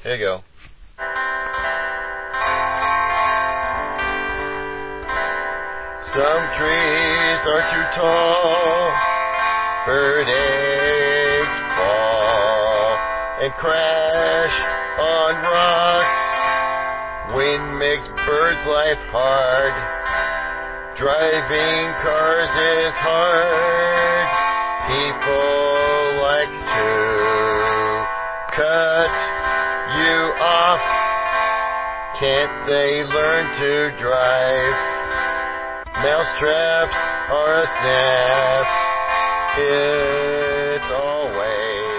Here you go. Some trees are too tall, bird eggs fall and crash on rocks. Wind makes birds' life hard. Driving cars is hard. People like to cut you off. Can't they learn to drive? Mousetraps are a snap. It's always